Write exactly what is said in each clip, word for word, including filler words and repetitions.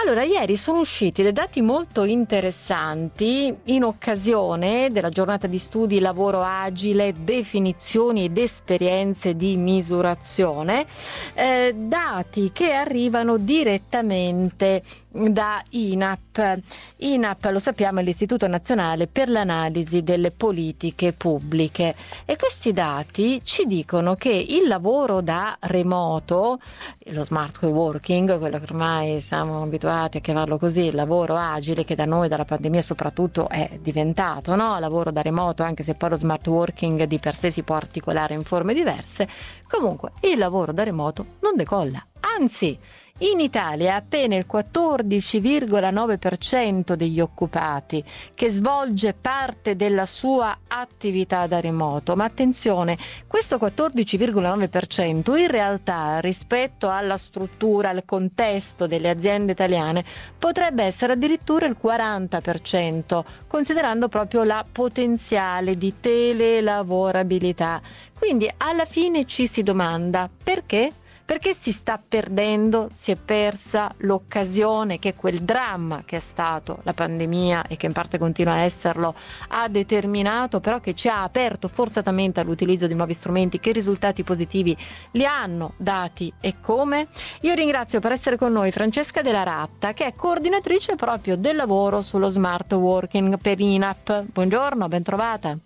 Allora, ieri sono usciti dei dati molto interessanti in occasione della giornata di studi lavoro agile, definizioni ed esperienze di misurazione, eh, dati che arrivano direttamente da I N A P. I N A P, lo sappiamo, è l'Istituto Nazionale per l'Analisi delle Politiche Pubbliche, e questi dati ci dicono che il lavoro da remoto, lo smart working, quello che ormai siamo abituati a chiamarlo così, il lavoro agile, che da noi dalla pandemia soprattutto è diventato, no? Lavoro da remoto, anche se poi lo smart working di per sé si può articolare in forme diverse. Comunque il lavoro da remoto non decolla, anzi in Italia è appena il quattordici virgola nove per cento degli occupati che svolge parte della sua attività da remoto, ma attenzione, questo quattordici virgola nove per cento in realtà rispetto alla struttura, al contesto delle aziende italiane potrebbe essere addirittura il quaranta per cento, considerando proprio la potenziale di telelavorabilità. Quindi alla fine ci si domanda perché? Perché si sta perdendo, si è persa l'occasione che quel dramma che è stato la pandemia e che in parte continua a esserlo ha determinato, però che ci ha aperto forzatamente all'utilizzo di nuovi strumenti. Che risultati positivi li hanno dati e come? Io ringrazio per essere con noi Francesca Della Ratta, che è coordinatrice proprio del lavoro sullo smart working per I N A P. Buongiorno, ben trovata.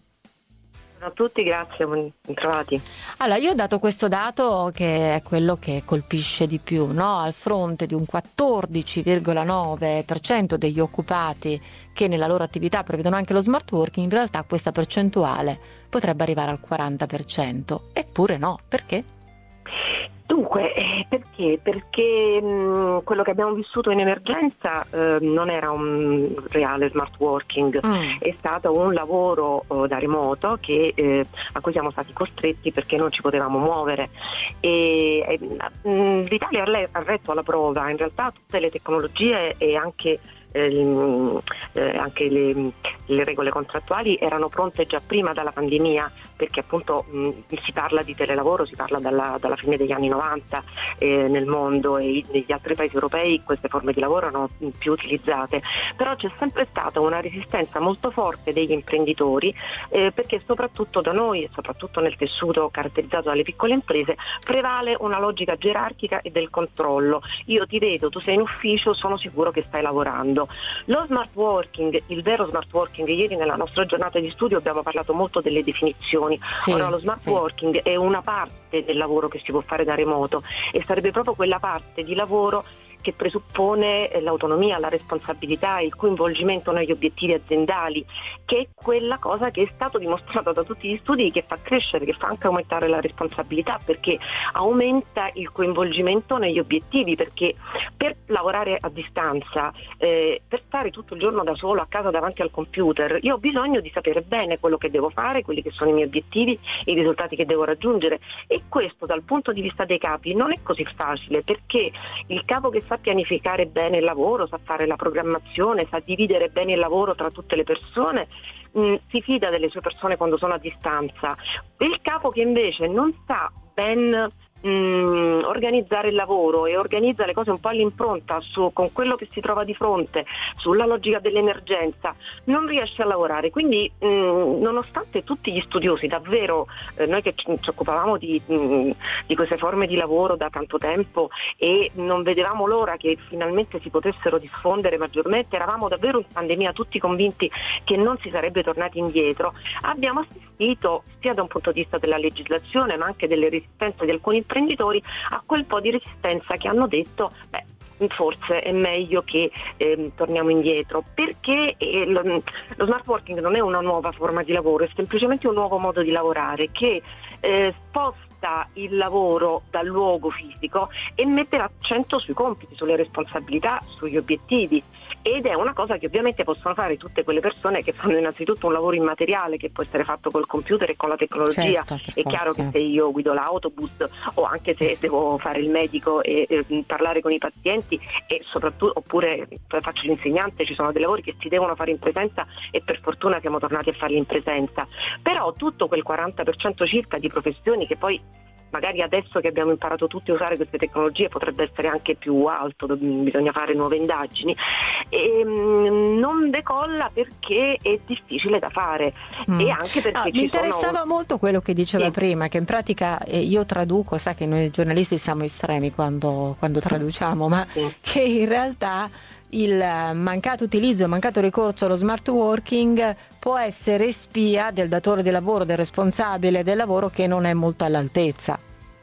A tutti, grazie, ben trovati. Allora, io ho dato questo dato che è quello che colpisce di più, no? Al fronte di un quattordici virgola nove per cento degli occupati che nella loro attività prevedono anche lo smart working, in realtà questa percentuale potrebbe arrivare al quaranta per cento. Eppure no, perché? Dunque, eh, perché? Perché mh, quello che abbiamo vissuto in emergenza eh, non era un reale smart working, mm. è stato un lavoro eh, da remoto che, eh, a cui siamo stati costretti perché non ci potevamo muovere. E, e, mh, L'Italia ha retto alla prova, in realtà tutte le tecnologie e anche Eh, eh, anche le, le regole contrattuali erano pronte già prima dalla pandemia, perché appunto mh, si parla di telelavoro, si parla dalla, dalla fine degli anni novanta eh, nel mondo, e negli altri paesi europei queste forme di lavoro erano più utilizzate, però c'è sempre stata una resistenza molto forte degli imprenditori eh, perché soprattutto da noi, e soprattutto nel tessuto caratterizzato dalle piccole imprese, prevale una logica gerarchica e del controllo. Io ti vedo, tu sei in ufficio, sono sicuro che stai lavorando. Lo smart working, il vero smart working, ieri nella nostra giornata di studio abbiamo parlato molto delle definizioni. Sì, ora lo smart sì. working è una parte del lavoro che si può fare da remoto, e sarebbe proprio quella parte di lavoro che presuppone l'autonomia, la responsabilità, il coinvolgimento negli obiettivi aziendali, che è quella cosa che è stato dimostrato da tutti gli studi che fa crescere, che fa anche aumentare la responsabilità, perché aumenta il coinvolgimento negli obiettivi, perché per lavorare a distanza, eh, per stare tutto il giorno da solo a casa davanti al computer, io ho bisogno di sapere bene quello che devo fare, quelli che sono i miei obiettivi, i risultati che devo raggiungere, e questo dal punto di vista dei capi non è così facile, perché il capo che sa pianificare bene il lavoro, sa fare la programmazione, sa dividere bene il lavoro tra tutte le persone, mh, si fida delle sue persone quando sono a distanza. Il capo che invece non sa ben mh, organizzare il lavoro e organizza le cose un po' all'impronta su, con quello che si trova di fronte, sulla logica dell'emergenza, non riesce a lavorare. Quindi mh, nonostante tutti gli studiosi, davvero eh, noi che ci, ci occupavamo di, mh, di queste forme di lavoro da tanto tempo e non vedevamo l'ora che finalmente si potessero diffondere maggiormente, eravamo davvero in pandemia tutti convinti che non si sarebbe tornati indietro, abbiamo assistito sia da un punto di vista della legislazione ma anche delle resistenze di alcuni imprenditori a quel po' di resistenza che hanno detto beh, forse è meglio che eh, torniamo indietro, perché eh, lo, lo smart working non è una nuova forma di lavoro, è semplicemente un nuovo modo di lavorare che eh, sposta il lavoro dal luogo fisico e mette l'accento sui compiti, sulle responsabilità, sugli obiettivi, ed è una cosa che ovviamente possono fare tutte quelle persone che fanno innanzitutto un lavoro immateriale che può essere fatto col computer e con la tecnologia. Certo, è chiaro che se io guido l'autobus o anche se devo fare il medico e, e parlare con i pazienti, e soprattutto oppure faccio l'insegnante, ci sono dei lavori che si devono fare in presenza e per fortuna siamo tornati a farli in presenza, però tutto quel quaranta per cento circa di professioni che poi magari adesso che abbiamo imparato tutti a usare queste tecnologie potrebbe essere anche più alto, bisogna fare nuove indagini, e mh, non decolla perché è difficile da fare mm. e anche perché ah, ci mi interessava sono... molto quello che diceva sì. prima, che in pratica eh, io traduco, sa che noi giornalisti siamo estremi quando, quando traduciamo, ma sì. che in realtà il mancato utilizzo, il mancato ricorso allo smart working può essere spia del datore di lavoro, del responsabile del lavoro che non è molto all'altezza.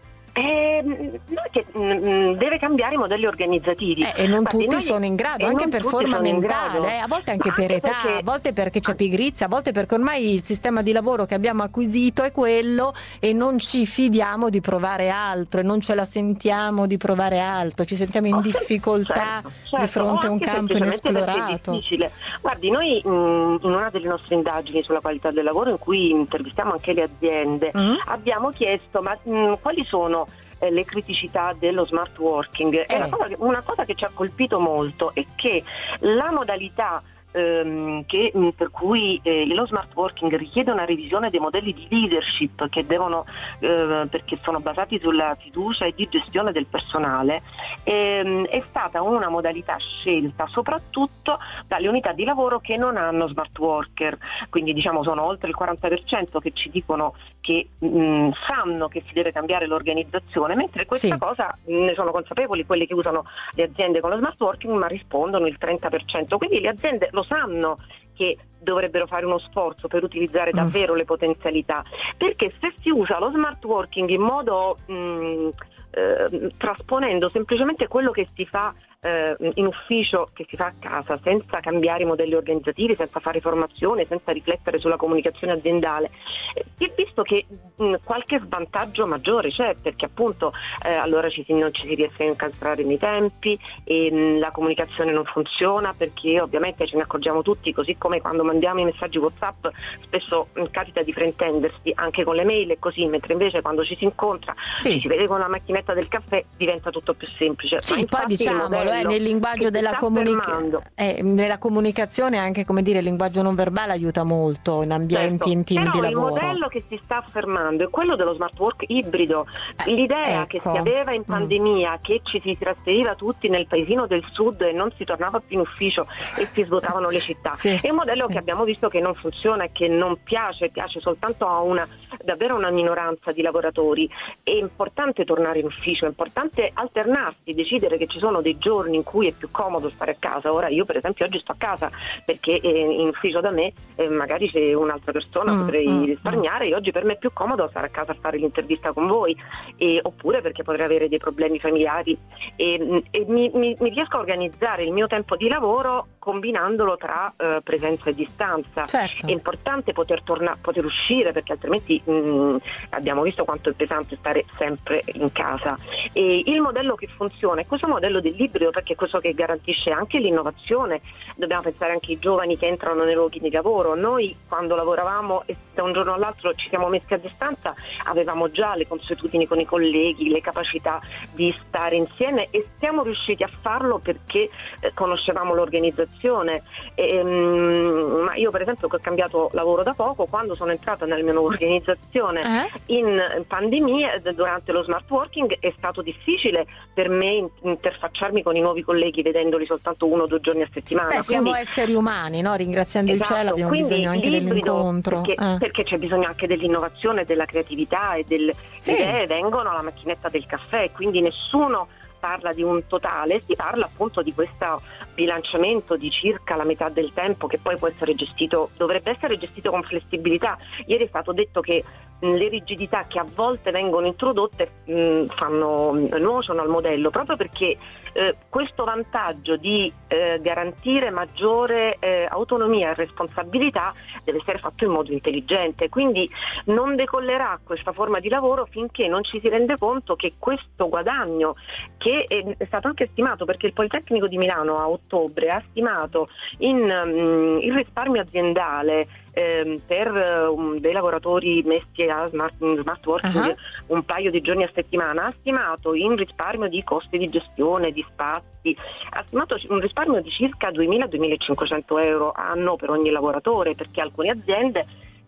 Eh, che, mh, deve cambiare i modelli organizzativi eh, e non Guardi, tutti noi, sono in grado, anche per forma mentale, eh, a volte anche per anche età, perché, a volte perché c'è pigrizia, a volte perché ormai il sistema di lavoro che abbiamo acquisito è quello e non ci fidiamo di provare altro e non ce la sentiamo di provare altro, ci sentiamo in difficoltà certo, certo, di fronte a un campo inesplorato. È difficile. Guardi, noi mh, in una delle nostre indagini sulla qualità del lavoro, in cui intervistiamo anche le aziende, mm. abbiamo chiesto ma mh, quali sono le criticità dello smart working. Eh. È una cosa, che, una cosa che ci ha colpito molto è che la modalità ehm, che, per cui eh, lo smart working richiede una revisione dei modelli di leadership che devono eh, perché sono basati sulla fiducia e di gestione del personale, ehm, è stata una modalità scelta soprattutto dalle unità di lavoro che non hanno smart worker, quindi diciamo sono oltre il quaranta per cento che ci dicono che mh, sanno che si deve cambiare l'organizzazione, mentre questa sì. cosa mh, ne sono consapevoli quelle che usano le aziende con lo smart working, ma rispondono il trenta per cento, quindi le aziende lo sanno che dovrebbero fare uno sforzo per utilizzare davvero mm. le potenzialità, perché se si usa lo smart working in modo mh, eh, trasponendo semplicemente quello che si fa eh, in ufficio, che si fa a casa, senza cambiare i modelli organizzativi, senza fare formazione, senza riflettere sulla comunicazione aziendale, eh, si è visto che mh, qualche svantaggio maggiore c'è, perché appunto eh, allora ci si, non ci si riesce a incastrare nei tempi e mh, la comunicazione non funziona, perché ovviamente ce ne accorgiamo tutti, così come quando mandiamo i messaggi WhatsApp spesso mh, capita di fraintendersi anche con le mail e così, mentre invece quando ci si incontra, sì. ci si vede con la macchinetta del caffè, diventa tutto più semplice. Sì, poi diciamolo, eh, nel linguaggio della comunicazione, eh, nella comunicazione anche, come dire, il linguaggio non verbale aiuta molto in ambienti certo. intimi Però di lavoro. Il modello che si sta affermando è quello dello smart work ibrido. Eh, L'idea ecco. che si aveva in pandemia, mm. che ci si trasferiva tutti nel paesino del sud e non si tornava più in ufficio e si svuotavano le città, sì. è un modello sì. che abbiamo visto che non funziona e che non piace, piace soltanto a una davvero una minoranza di lavoratori. È importante tornare in ufficio, è importante alternarsi, decidere che ci sono dei giorni in cui è più comodo stare a casa. Ora io per esempio oggi sto a casa perché eh, in ufficio da me eh, magari c'è un'altra persona, mm, potrei mm, risparmiare mm. e oggi per me è più comodo stare a casa a fare l'intervista con voi, e, oppure perché potrei avere dei problemi familiari e, e mi, mi, mi riesco a organizzare il mio tempo di lavoro combinandolo tra eh, presenza e distanza. Certo. È importante poter tornare, poter uscire, perché altrimenti mh, abbiamo visto quanto è pesante stare sempre in casa. E il modello che funziona è questo modello dell'ibrido, perché è questo che garantisce anche l'innovazione. Dobbiamo pensare anche ai giovani che entrano nei luoghi di lavoro. Noi quando lavoravamo e da un giorno all'altro ci siamo messi a distanza, avevamo già le consuetudini con i colleghi, le capacità di stare insieme, e siamo riusciti a farlo perché eh, conoscevamo l'organizzazione. E, mh, ma io per esempio che ho cambiato lavoro da poco, quando sono entrata nella mia nuova organizzazione uh-huh. in pandemia, durante lo smart working, è stato difficile per me interfacciarmi con i nuovi colleghi vedendoli soltanto uno o due giorni a settimana. Beh, siamo quindi, esseri umani, no? Ringraziando esatto, il cielo abbiamo bisogno anche dell'incontro. Perché, eh. perché c'è bisogno anche dell'innovazione, della creatività e delle sì. idee vengono alla macchinetta del caffè, quindi nessuno parla di un totale, si parla appunto di questo bilanciamento di circa la metà del tempo, che poi può essere gestito, dovrebbe essere gestito con flessibilità. Ieri è stato detto che mh, le rigidità che a volte vengono introdotte mh, fanno nuociono al modello, proprio perché eh, questo vantaggio di eh, garantire maggiore eh, autonomia e responsabilità deve essere fatto in modo intelligente, quindi non decollerà questa forma di lavoro finché non ci si rende conto che questo guadagno, che è stato anche stimato, perché il Politecnico di Milano a ottobre ha stimato in um, il risparmio aziendale ehm, per um, dei lavoratori messi a smart, smart working uh-huh. un paio di giorni a settimana, ha stimato in risparmio di costi di gestione, di spazi, ha stimato un risparmio di circa duemila-duemilacinquecento euro anno per ogni lavoratore, perché alcune aziende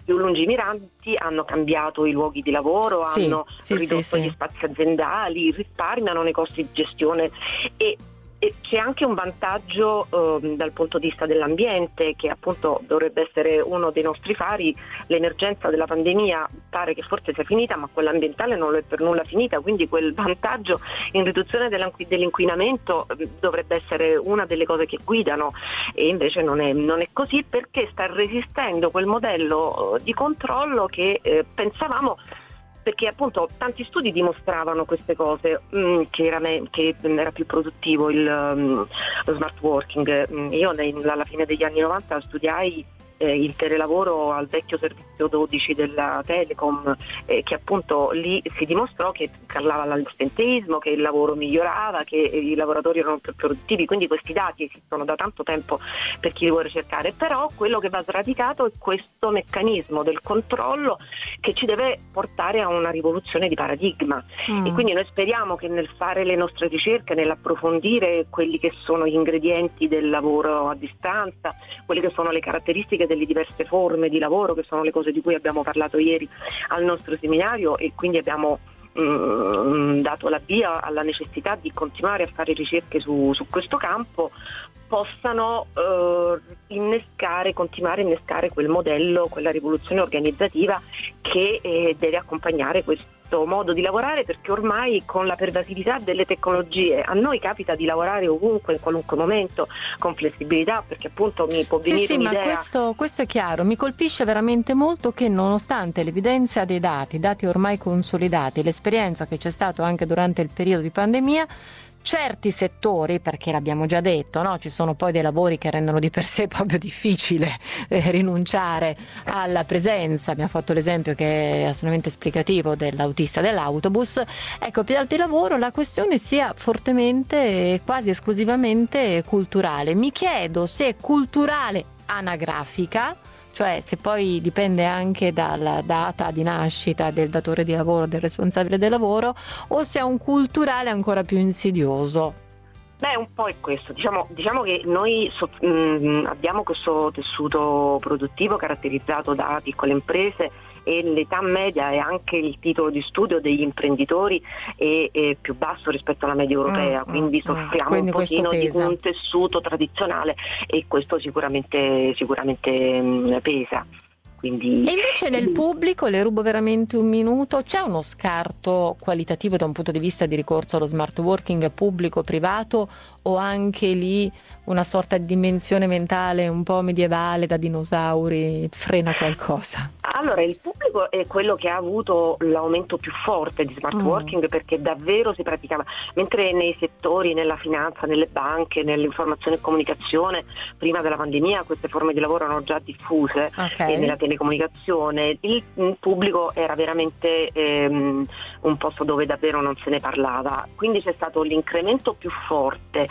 più lungimiranti hanno cambiato i luoghi di lavoro, sì, hanno sì, ridotto sì, gli sì. spazi aziendali, risparmiano nei costi di gestione e E c'è anche un vantaggio eh, dal punto di vista dell'ambiente, che appunto dovrebbe essere uno dei nostri fari. L'emergenza della pandemia pare che forse sia finita, ma quella ambientale non è per nulla finita, quindi quel vantaggio in riduzione dell'inquinamento eh, dovrebbe essere una delle cose che guidano, e invece non è, non è così, perché sta resistendo quel modello di controllo che eh, pensavamo, perché appunto tanti studi dimostravano queste cose, mh, che, era me- che era più produttivo il, um, lo smart working. Mh, io nei, alla fine degli anni novanta studiai eh, il telelavoro al vecchio servizio dodici della Telecom, eh, che appunto lì si dimostrò che calava l'assenteismo, che il lavoro migliorava, che i lavoratori erano più produttivi, quindi questi dati esistono da tanto tempo per chi li vuole cercare, però quello che va sradicato è questo meccanismo del controllo che ci deve portare a una rivoluzione di paradigma. Mm. E quindi noi speriamo che nel fare le nostre ricerche, nell'approfondire quelli che sono gli ingredienti del lavoro a distanza, quelle che sono le caratteristiche delle diverse forme di lavoro, che sono le cose di cui abbiamo parlato ieri al nostro seminario, e quindi abbiamo mh, dato la via alla necessità di continuare a fare ricerche su, su questo campo, possano eh, innescare, continuare a innescare quel modello, quella rivoluzione organizzativa che eh, deve accompagnare questo modo di lavorare, perché ormai con la pervasività delle tecnologie a noi capita di lavorare ovunque, in qualunque momento, con flessibilità, perché appunto mi può venire sì, sì, un'idea. Ma questo, questo è chiaro. Mi colpisce veramente molto che, nonostante l'evidenza dei dati, dati ormai consolidati, l'esperienza che c'è stato anche durante il periodo di pandemia, certi settori, perché l'abbiamo già detto, no? Ci sono poi dei lavori che rendono di per sé proprio difficile eh, rinunciare alla presenza. Abbiamo fatto l'esempio, che è assolutamente esplicativo, dell'autista dell'autobus. Ecco, per altri lavoro la questione sia fortemente e quasi esclusivamente culturale. Mi chiedo se è culturale anagrafica, cioè se poi dipende anche dalla data di nascita del datore di lavoro, del responsabile del lavoro, o se è un culturale ancora più insidioso. Beh, un po' è questo. Diciamo, diciamo che noi so, mh, abbiamo questo tessuto produttivo caratterizzato da piccole imprese, e l'età media e anche il titolo di studio degli imprenditori è, è più basso rispetto alla media europea, mm, quindi soffriamo quindi un pochino di un tessuto tradizionale, e questo sicuramente, sicuramente mh, pesa. Quindi... E invece nel pubblico, le rubo veramente un minuto, c'è uno scarto qualitativo da un punto di vista di ricorso allo smart working pubblico-privato, o anche lì una sorta di dimensione mentale un po' medievale da dinosauri frena qualcosa? Allora, il pubblico è quello che ha avuto l'aumento più forte di smart working, mm. perché davvero si praticava, mentre nei settori, nella finanza, nelle banche, nell'informazione e comunicazione, prima della pandemia queste forme di lavoro erano già diffuse, okay. E nella telecomunicazione il, il pubblico era veramente ehm, un posto dove davvero non se ne parlava, quindi c'è stato l'incremento più forte.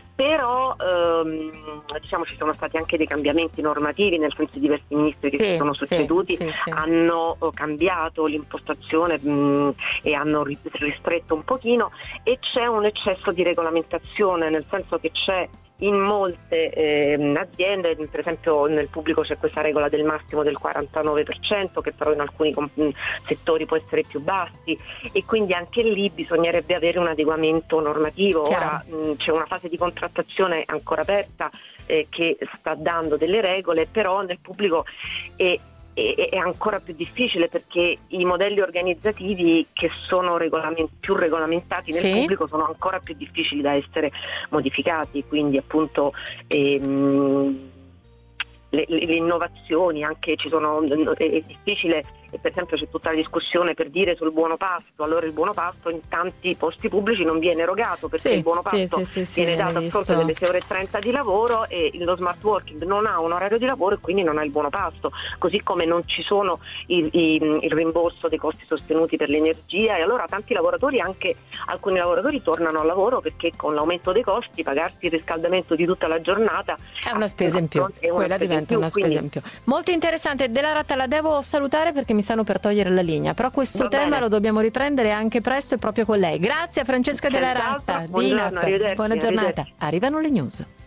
Però ehm, diciamo ci sono stati anche dei cambiamenti normativi, nel senso diversi ministri che sì, si sono succeduti sì, sì, sì. hanno cambiato l'impostazione mh, e hanno ristretto un pochino, e c'è un eccesso di regolamentazione, nel senso che c'è in molte eh, aziende, per esempio nel pubblico c'è questa regola del massimo del quarantanove per cento, che però in alcuni com- settori può essere più bassi, e quindi anche lì bisognerebbe avere un adeguamento normativo. Chiaro. Ora mh, c'è una fase di contrattazione ancora aperta eh, che sta dando delle regole, però nel pubblico è è ancora più difficile, perché i modelli organizzativi che sono regolament- più regolamentati nel sì. pubblico sono ancora più difficili da essere modificati, quindi appunto ehm, le, le, le innovazioni anche ci sono, è difficile. E per esempio c'è tutta la discussione per dire sul buono pasto. Allora il buono pasto in tanti posti pubblici non viene erogato, perché sì, il buono pasto sì, sì, viene sì, dato a fronte delle sei ore e trenta di lavoro, e lo smart working non ha un orario di lavoro e quindi non ha il buono pasto, così come non ci sono i, i, il rimborso dei costi sostenuti per l'energia, e allora tanti lavoratori, anche alcuni lavoratori, tornano al lavoro perché con l'aumento dei costi pagarsi il riscaldamento di tutta la giornata è una spesa in più, quella diventa una spesa in più. Molto interessante. Della Ratta, la devo salutare perché mi stanno per togliere la linea, però questo Va tema bene. Lo dobbiamo riprendere anche presto e proprio con lei. Grazie a Francesca Della Ratta di I N A P. Buona giornata. Arrivano le news.